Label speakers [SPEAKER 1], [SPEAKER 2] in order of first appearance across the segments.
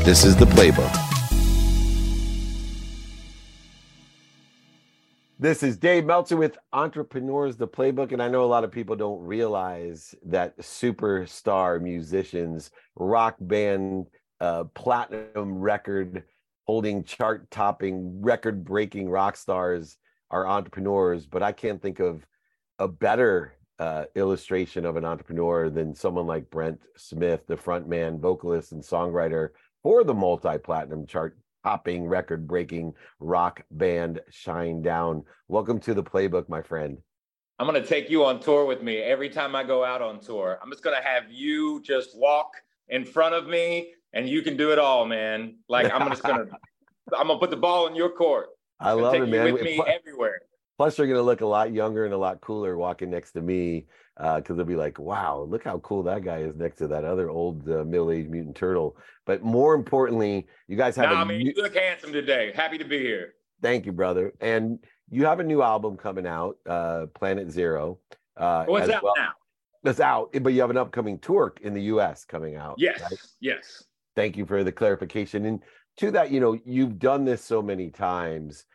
[SPEAKER 1] This is The Playbook. This is Dave Meltzer with Entrepreneurs, The Playbook. And I know a lot of people don't realize that superstar musicians, rock band, platinum record holding, chart topping, record breaking rock stars are entrepreneurs. But I can't think of a better illustration of an entrepreneur than someone like Brent Smith, the frontman, vocalist, and songwriter for the multi-platinum chart topping, record breaking rock band Shinedown. Welcome to The Playbook, my friend.
[SPEAKER 2] I'm going to take you on tour with me every time I go out on tour. I'm just going to have you just walk in front of me and you can do it all, man. Like I'm going to put the ball in your court.
[SPEAKER 1] I love it, man.
[SPEAKER 2] With me everywhere.
[SPEAKER 1] Plus, you're going to look a lot younger and a lot cooler walking next to me, because they'll be like, wow, look how cool that guy is next to that other old middle-aged mutant turtle. But more importantly, you guys have
[SPEAKER 2] you look handsome today. Happy to be here.
[SPEAKER 1] Thank you, brother. And you have a new album coming out, Planet Zero.
[SPEAKER 2] It's out now.
[SPEAKER 1] It's out, but you have an upcoming tour in the U.S. coming out.
[SPEAKER 2] Yes,
[SPEAKER 1] right?
[SPEAKER 2] Yes.
[SPEAKER 1] Thank you for the clarification. And to that, you've done this so many times.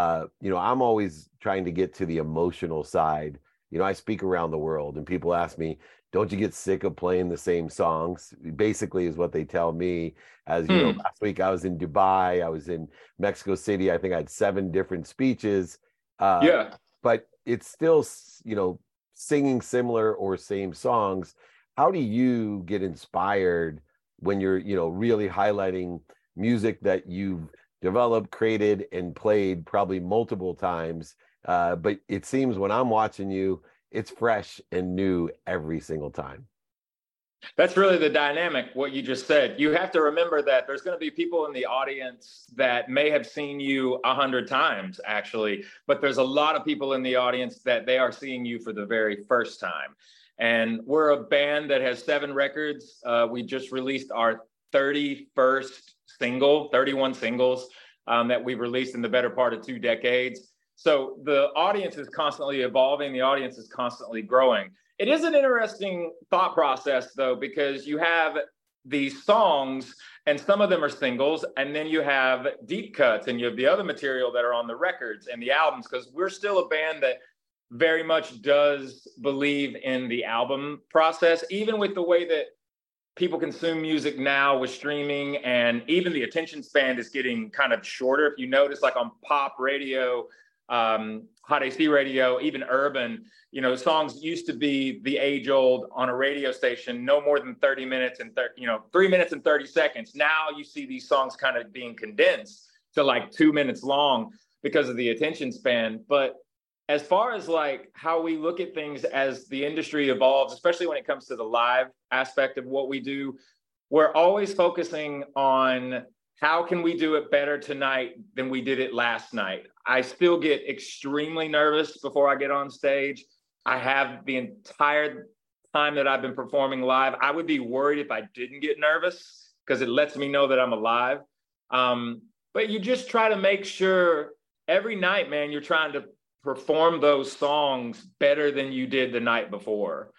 [SPEAKER 1] I'm always trying to get to the emotional side. I speak around the world and people ask me, don't you get sick of playing the same songs? Basically is what they tell me. As last week I was in Dubai, I was in Mexico City. I think I had 7 different speeches. But it's still, singing similar or same songs. How do you get inspired when you're, really highlighting music that you've developed, created, and played probably multiple times? But it seems when I'm watching you, it's fresh and new every single time.
[SPEAKER 2] That's really the dynamic, what you just said. You have to remember that there's going to be people in the audience that may have seen you 100 times, actually, but there's a lot of people in the audience that they are seeing you for the very first time. And we're a band that has 7 records. We just released our 31st single, 31 singles that we've released in the better part of 2 decades. So the audience is constantly evolving. The audience is constantly growing. It is an interesting thought process, though, because you have these songs and some of them are singles, and then you have deep cuts and you have the other material that are on the records and the albums, because we're still a band that very much does believe in the album process, even with the way that people consume music now with streaming, and even the attention span is getting kind of shorter. If you notice, like on pop radio, hot AC radio, even urban, songs used to be the age old on a radio station, no more than 30 minutes and 3 minutes and 30 seconds. Now you see these songs kind of being condensed to like 2 minutes long because of the attention span. But as far as like how we look at things as the industry evolves, especially when it comes to the live aspect of what we do, we're always focusing on how can we do it better tonight than we did it last night. I still get extremely nervous before I get on stage. I have the entire time that I've been performing live. I would be worried if I didn't get nervous because it lets me know that I'm alive. But you just try to make sure every night, man, you're trying to perform those songs better than you did the night before.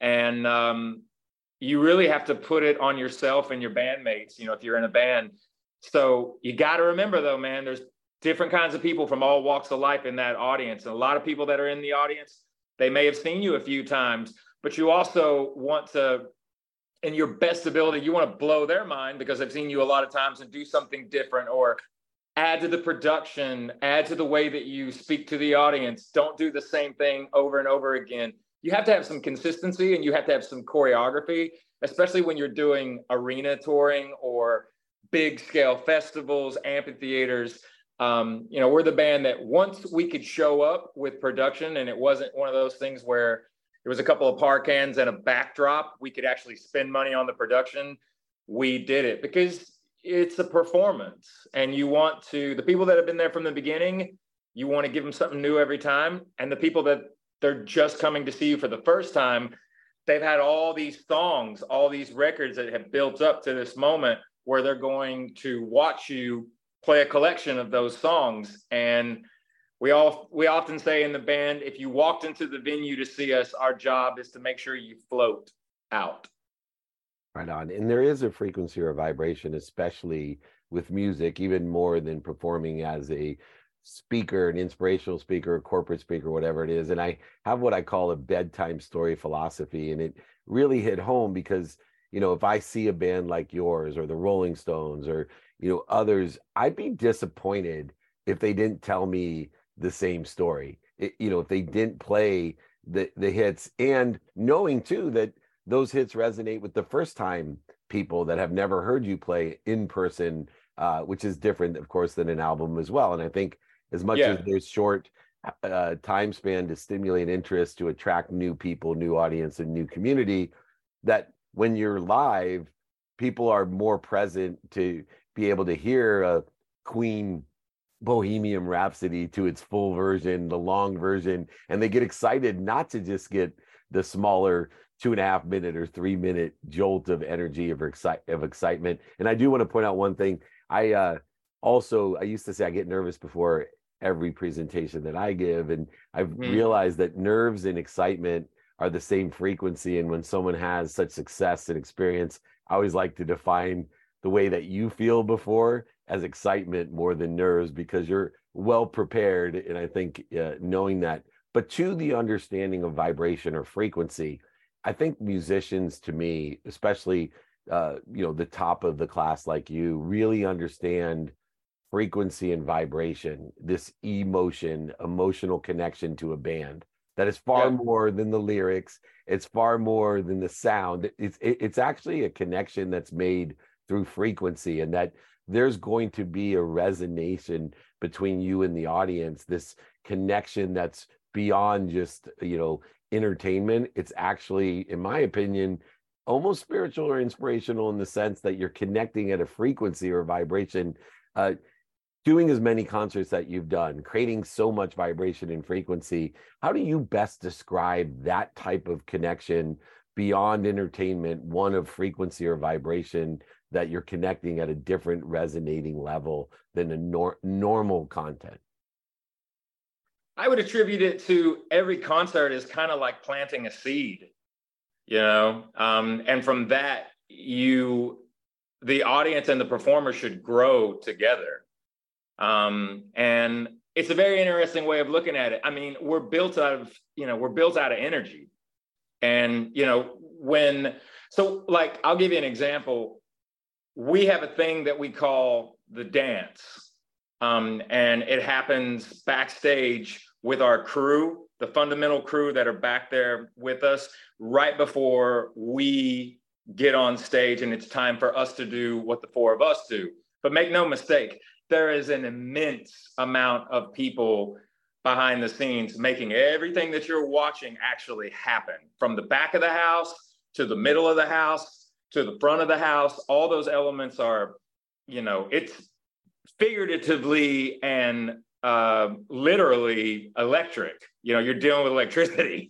[SPEAKER 2] And you really have to put it on yourself and your bandmates, if you're in a band. So you got to remember, though, man, there's different kinds of people from all walks of life in that audience. And a lot of people that are in the audience, they may have seen you a few times, but you also want to, in your best ability, you want to blow their mind because they've seen you a lot of times, and do something different or add to the production, add to the way that you speak to the audience. Don't do the same thing over and over again. You have to have some consistency and you have to have some choreography, especially when you're doing arena touring or big scale festivals, amphitheaters. We're the band that once we could show up with production and it wasn't one of those things where there was a couple of par cans and a backdrop, we could actually spend money on the production. We did it because it's a performance, and the people that have been there from the beginning, you want to give them something new every time. And the people that they're just coming to see you for the first time, they've had all these songs, all these records that have built up to this moment where they're going to watch you play a collection of those songs. And we often say in the band, if you walked into the venue to see us, our job is to make sure you float out.
[SPEAKER 1] Right on. And there is a frequency or a vibration, especially with music, even more than performing as a speaker, an inspirational speaker, a corporate speaker, whatever it is. And I have what I call a bedtime story philosophy. And it really hit home because, if I see a band like yours or the Rolling Stones or, others, I'd be disappointed if they didn't tell me the same story. If they didn't play the hits, and knowing too that those hits resonate with the first time people that have never heard you play in person, which is different, of course, than an album as well. And I think as much as
[SPEAKER 2] Yeah.
[SPEAKER 1] there's short time span to stimulate interest, to attract new people, new audience, and new community, that when you're live, people are more present to be able to hear a Queen Bohemian Rhapsody to its full version, the long version, and they get excited not to just get the smaller 2.5 minute or 3 minute jolt of energy of excitement. And I do want to point out one thing. I used to say I get nervous before every presentation that I give, and I've realized that nerves and excitement are the same frequency. And when someone has such success and experience, I always like to define the way that you feel before as excitement more than nerves, because you're well prepared. And I think knowing that, but to the understanding of vibration or frequency, I think musicians, to me, especially, the top of the class like you, really understand frequency and vibration, this emotional connection to a band that is far
[SPEAKER 2] Yeah.
[SPEAKER 1] more than the lyrics. It's far more than the sound. It's actually a connection that's made through frequency, and that there's going to be a resonation between you and the audience, this connection that's beyond just, entertainment. It's actually, in my opinion, almost spiritual or inspirational, in the sense that you're connecting at a frequency or vibration. Doing as many concerts that you've done, creating so much vibration and frequency, how do you best describe that type of connection beyond entertainment, one of frequency or vibration, that you're connecting at a different resonating level than a normal content?
[SPEAKER 2] I would attribute it to every concert is kind of like planting a seed, and from that, the audience and the performer should grow together. And it's a very interesting way of looking at it. I mean, we're built out of energy. And, like, I'll give you an example. We have a thing that we call the dance. And it happens backstage with our crew, the fundamental crew that are back there with us, right before we get on stage and it's time for us to do what the four of us do. But make no mistake, there is an immense amount of people behind the scenes making everything that you're watching actually happen. From the back of the house to the middle of the house to the front of the house, all those elements are, it's figuratively and literally electric. You're dealing with electricity,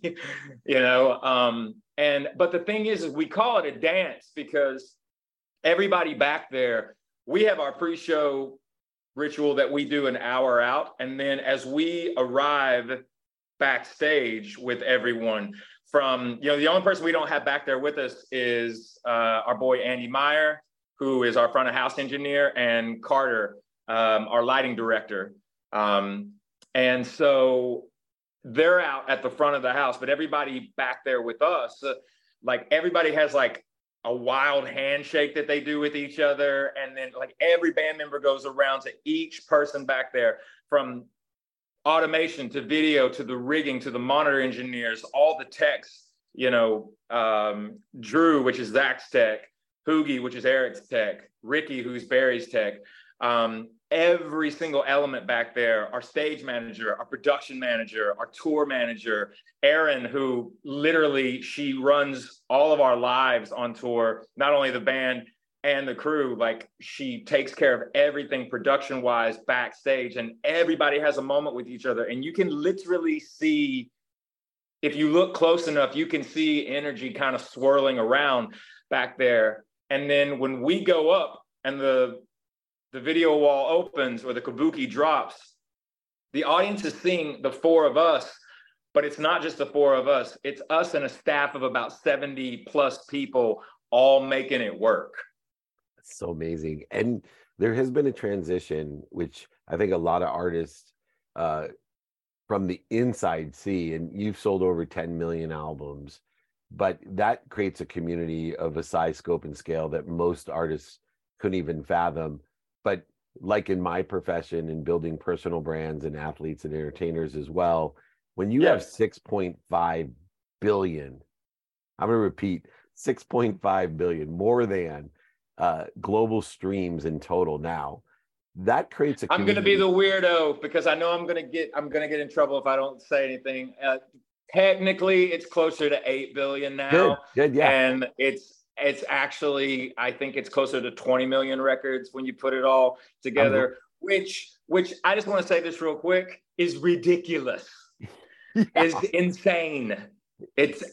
[SPEAKER 2] but the thing is we call it a dance because everybody back there, we have our pre-show ritual that we do an hour out. And then as we arrive backstage with everyone, from, the only person we don't have back there with us is our boy Andy Meyer, who is our front of house engineer, and Carter, our lighting director. And so they're out at the front of the house, but everybody back there with us, like everybody has like a wild handshake that they do with each other. And then like every band member goes around to each person back there, from automation to video to the rigging to the monitor engineers, all the techs, Drew, which is Zach's tech, Hoogie, which is Eric's tech, Ricky, who's Barry's tech. Every single element back there, our stage manager, our production manager, our tour manager, Erin, who literally, she runs all of our lives on tour, not only the band and the crew, like she takes care of everything production wise backstage, and everybody has a moment with each other. And you can literally see, if you look close enough, you can see energy kind of swirling around back there. And then when we go up and the video wall opens or the kabuki drops, the audience is seeing the four of us, but it's not just the four of us. It's us and a staff of about 70 plus people all making it work.
[SPEAKER 1] It's so amazing. And there has been a transition, which I think a lot of artists uh, from the inside see, and you've sold over 10 million albums, but that creates a community of a size, scope, and scale that most artists couldn't even fathom. But like in my profession in building personal brands and athletes and entertainers as well, when you have 6.5 billion, I'm going to repeat 6.5 billion, more than global streams in total now, that creates a
[SPEAKER 2] I'm going to
[SPEAKER 1] community.
[SPEAKER 2] be the weirdo because I know I'm going to get in trouble if I don't say anything. Technically, it's closer to 8 billion now.
[SPEAKER 1] Good, yeah.
[SPEAKER 2] And it's actually, I think it's closer to 20 million records when you put it all together, which I just want to say this real quick, is ridiculous. Yeah. Is insane. It's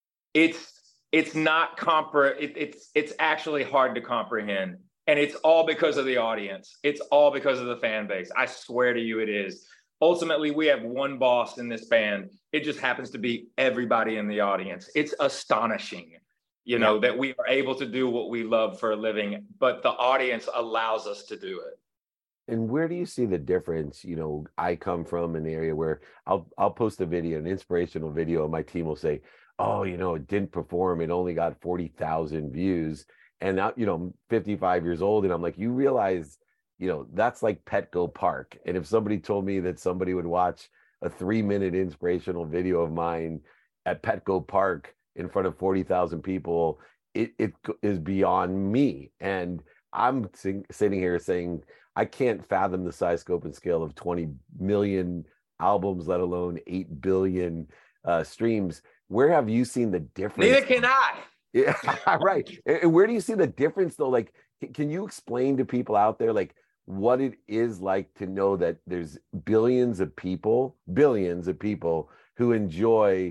[SPEAKER 2] not it's actually hard to comprehend. And it's all because of the audience. It's all because of the fan base. I swear to you, it is. Ultimately, we have one boss in this band. It just happens to be everybody in the audience. It's astonishing, you know, that we are able to do what we love for a living, but the audience allows us to do it.
[SPEAKER 1] And where do you see the difference? You know, I come from an area where I'll post a video, an inspirational video, and my team will say, oh, you know, it didn't perform. It only got 40,000 views. And now, you know, I'm 55 years old, and I'm like, you realize, you know, that's like Petco Park. And if somebody told me that somebody would watch a 3-minute inspirational video of mine at Petco Park in front of 40,000 people, it is beyond me. And I'm sitting here saying, I can't fathom the size, scope, and scale of 20 million albums, let alone 8 billion streams. Where have you seen the difference?
[SPEAKER 2] Neither can I.
[SPEAKER 1] Yeah, right. And where do you see the difference though? Like, can you explain to people out there, like, what it is like to know that there's billions of people who enjoy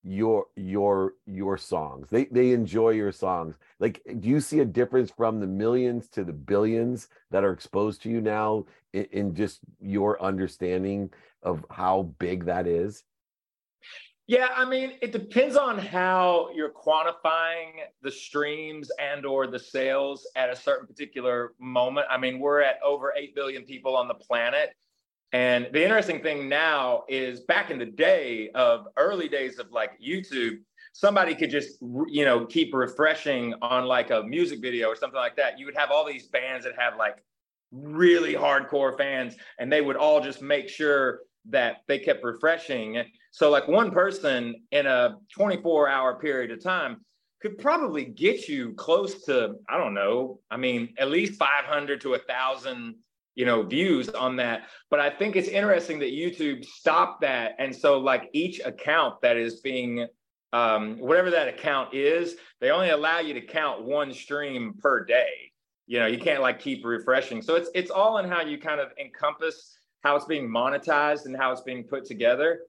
[SPEAKER 1] your songs. They enjoy your songs. Like, do you see a difference from the millions to the billions that are exposed to you now in just your understanding of how big that is?
[SPEAKER 2] Yeah, I mean, it depends on how you're quantifying the streams and or the sales at a certain particular moment. I mean, we're at over 8 billion people on the planet. And the interesting thing now is back in the day of early days of like YouTube, somebody could just, you know, keep refreshing on like a music video or something like that. You would have all these bands that have like really hardcore fans, and they would all just make sure that they kept refreshing. So like one person in a 24-hour period of time could probably get you close to, I don't know, I mean, at least 500 to 1,000, you know, views on that. But I think it's interesting that YouTube stopped that. And so like each account that is being, whatever that account is, they only allow you to count one stream per day. You know, you can't like keep refreshing. So it's all in how you kind of encompass how it's being monetized and how it's being put together.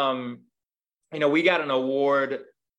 [SPEAKER 2] You know, we got an award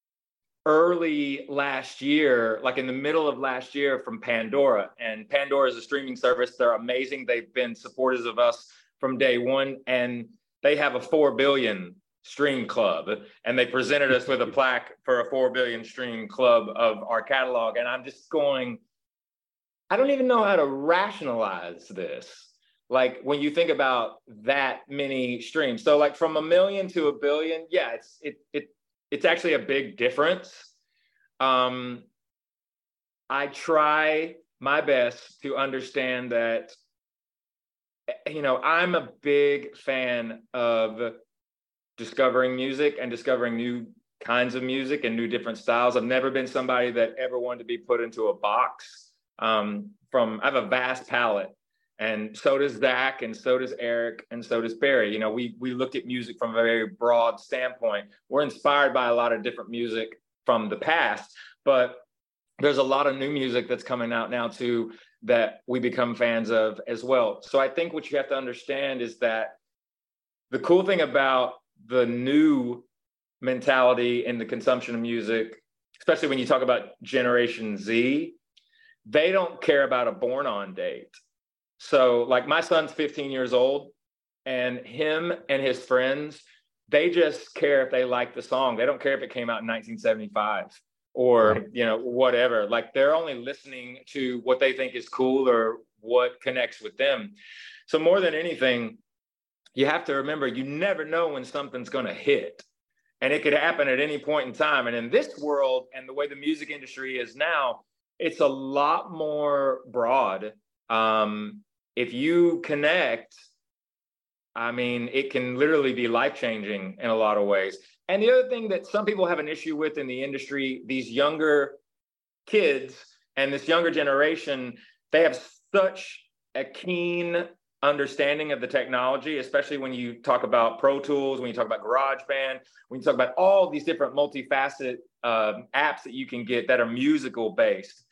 [SPEAKER 2] early last year, like in the middle of last year, from Pandora. And Pandora is a streaming service. They're amazing. They've been supporters of us from day one. And they have a 4 billion stream club. And they presented us with a plaque for a 4 billion stream club of our catalog. And I'm just going, I don't even know how to rationalize this. Like when you think about that many streams, so like from 1 million to 1 billion, yeah, it's actually a big difference. I try my best to understand that, you know, I'm a big fan of discovering music and discovering new kinds of music and new different styles. I've never been somebody that ever wanted to be put into a box. I have a vast palette. And so does Zach, and so does Eric, and so does Barry. You know, we look at music from a very broad standpoint. We're inspired by a lot of different music from the past, but there's a lot of new music that's coming out now too that we become fans of as well. So I think what you have to understand is that the cool thing about the new mentality in the consumption of music, especially when you talk about Generation Z, they don't care about a born on date. So like my son's 15 years old, and him and his friends, they just care if they like the song. They don't care if it came out in 1975. or,
[SPEAKER 1] Right.
[SPEAKER 2] whatever. Like they're only listening to what they think is cool or what connects with them. So more than anything, you have to remember, you never know when something's going to hit. And it could happen at any point in time. And in this world and the way the music industry is now, it's a lot more broad. If you connect, I mean, it can literally be life-changing in a lot of ways. And the other thing that some people have an issue with in the industry, these younger kids and this younger generation, they have such a keen understanding of the technology, especially when you talk about Pro Tools, when you talk about GarageBand, when you talk about all these different multifaceted apps that you can get that are musical based,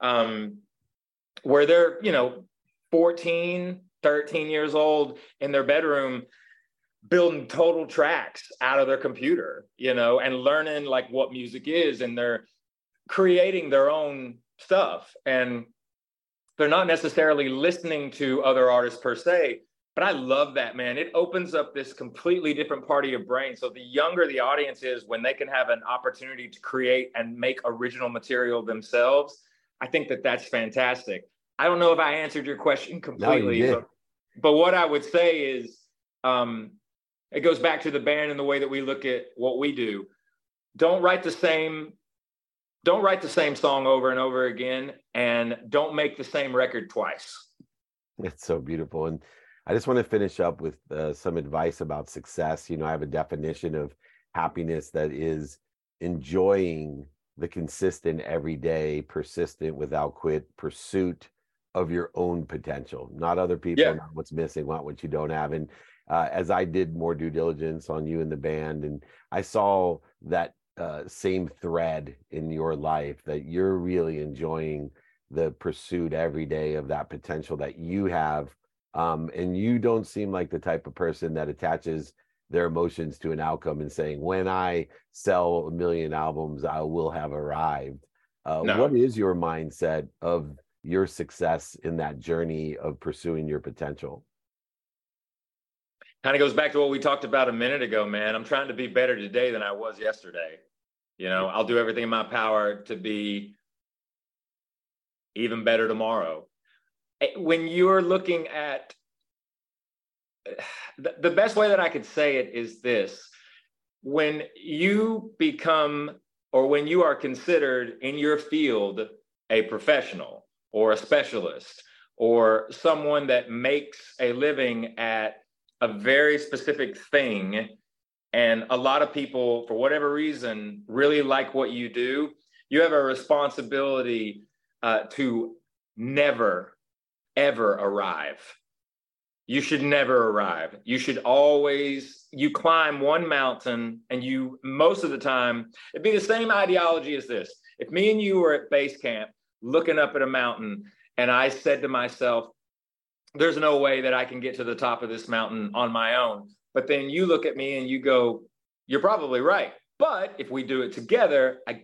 [SPEAKER 2] where they're, 14, 13 years old in their bedroom building total tracks out of their computer, and learning like what music is, and they're creating their own stuff. And they're not necessarily listening to other artists per se, but I love that, man. It opens up this completely different part of your brain. So the younger the audience is, when they can have an opportunity to create and make original material themselves, I think that that's fantastic. I don't know if I answered your question completely,
[SPEAKER 1] No, you did.
[SPEAKER 2] but what I would say is, it goes back to the band and the way that we look at what we do. Don't write the same song over and over again, and don't make the same record twice.
[SPEAKER 1] It's so beautiful. And I just want to finish up with some advice about success. I have a definition of happiness that is enjoying the consistent, everyday, persistent, without quit pursuit of your own potential, not other people, not what's missing, not what you don't have. And as I did more due diligence on you and the band, and I saw that same thread in your life, that you're really enjoying the pursuit every day of that potential that you have. And you don't seem like the type of person that attaches their emotions to an outcome and saying, when I sell 1 million albums, I will have arrived.
[SPEAKER 2] No.
[SPEAKER 1] What is your mindset of your success in that journey of pursuing your potential?
[SPEAKER 2] Kind of goes back to what we talked about a minute ago, man. I'm trying to be better today than I was yesterday. I'll do everything in my power to be even better tomorrow. When you're looking at, the best way that I could say it is this: when you become, or when you are considered in your field a professional or a specialist or someone that makes a living at a very specific thing, and a lot of people, for whatever reason, really like what you do, you have a responsibility to never, ever arrive. You should never arrive. You should always, you climb one mountain, and most of the time, it'd be the same ideology as this. If me and you were at base camp looking up at a mountain, and I said to myself, there's no way that I can get to the top of this mountain on my own. But then you look at me and you go, you're probably right. But if we do it together, I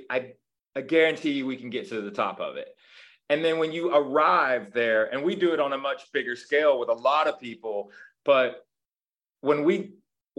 [SPEAKER 2] guarantee you we can get to the top of it. And then when you arrive there, and we do it on a much bigger scale with a lot of people, but when we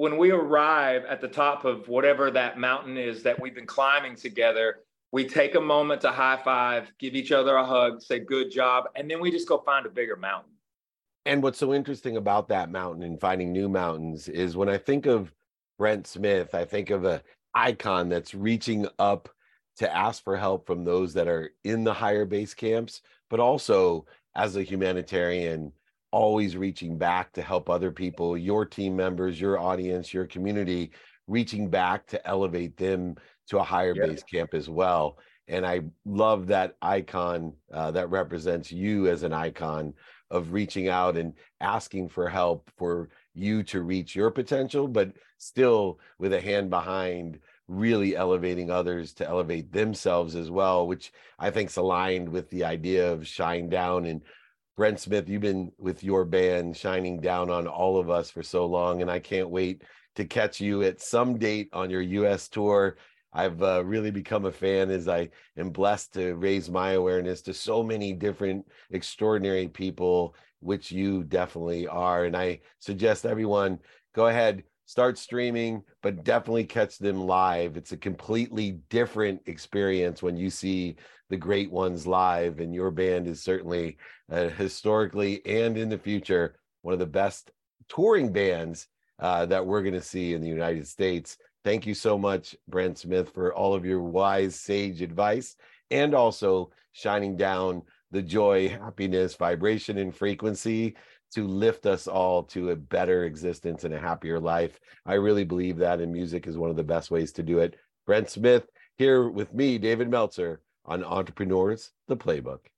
[SPEAKER 2] arrive at the top of whatever that mountain is that we've been climbing together, we take a moment to high five, give each other a hug, say good job, and then we just go find a bigger mountain.
[SPEAKER 1] And what's so interesting about that mountain and finding new mountains is, when I think of Brent Smith, I think of an icon that's reaching up to ask for help from those that are in the higher base camps, but also as a humanitarian, always reaching back to help other people, your team members, your audience, your community, reaching back to elevate them to a higher base camp as well. And I love that icon that represents you as an icon of reaching out and asking for help for you to reach your potential, but still with a hand behind, really elevating others to elevate themselves as well, which I think is aligned with the idea of shine down. And Brent Smith, you've been with your band shining down on all of us for so long, and I can't wait to catch you at some date on your US tour. I've really become a fan, as I am blessed to raise my awareness to so many different extraordinary people, which you definitely are. And I suggest everyone go ahead, start streaming, but definitely catch them live. It's a completely different experience when you see the great ones live, and your band is certainly historically and in the future one of the best touring bands that we're going to see in the United States. Thank you so much, Brent Smith, for all of your wise, sage advice, and also shining down the joy, happiness, vibration, and frequency to lift us all to a better existence and a happier life. I really believe that, and music is one of the best ways to do it. Brent Smith here with me, David Meltzer, on Entrepreneurs, the Playbook.